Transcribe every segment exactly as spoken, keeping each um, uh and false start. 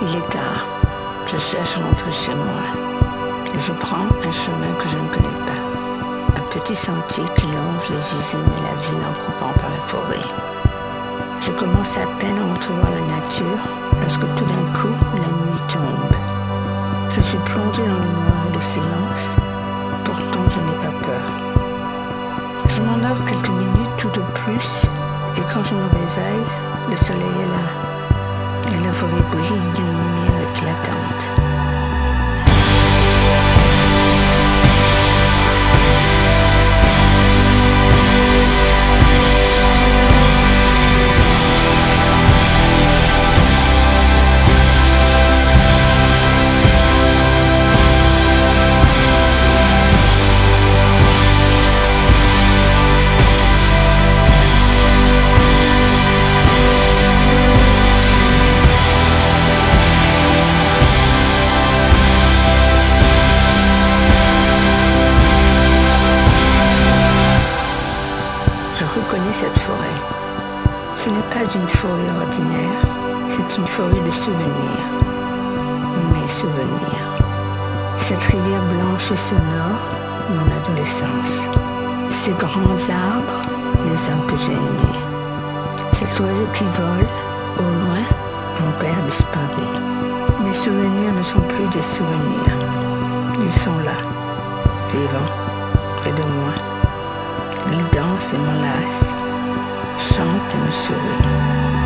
Il est tard. Je cherche à rentrer chez moi. Et je prends un chemin que je ne connais pas. Un petit sentier qui longe les usines et la ville en coupant par la forêt. Je commence à peine à entrevoir la nature lorsque tout d'un coup, la nuit tombe. Je suis plongé dans le noir et le silence. Pourtant, je n'ai pas peur. Je m'en offre quelques minutes tout au plus. Et quand je me réveille, le soleil est là. Et la forêt brille d'une lumière éclatante. Je reconnais cette forêt. Ce n'est pas une forêt ordinaire, c'est une forêt de souvenirs. Mes souvenirs. Cette rivière blanche et sonore, mon adolescence. Ces grands arbres, les hommes que j'ai aimés. Ces oiseaux qui volent, au loin, mon père disparu. Mes souvenirs ne sont plus des souvenirs. Ils sont là, vivants, près de moi. Ils dansent et m'enlacent, chantent et me sourient.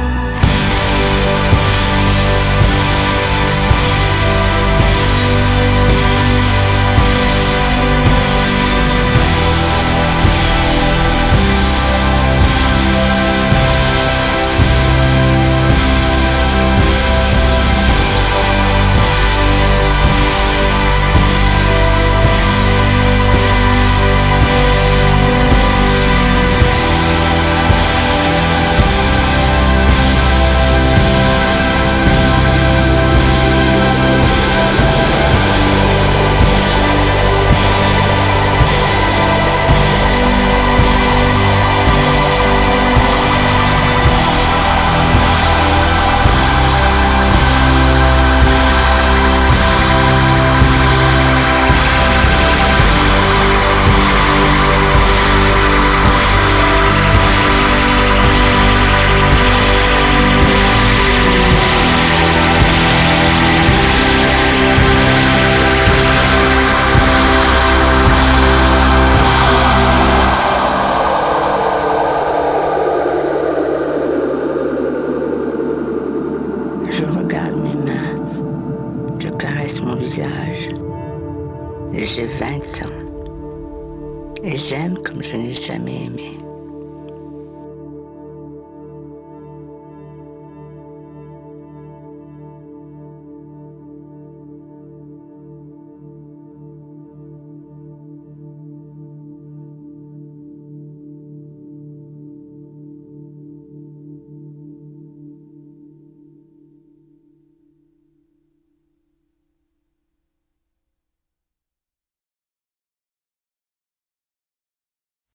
Je regarde mes mains, je caresse mon visage. J'ai vingt ans et j'aime comme je n'ai jamais aimé.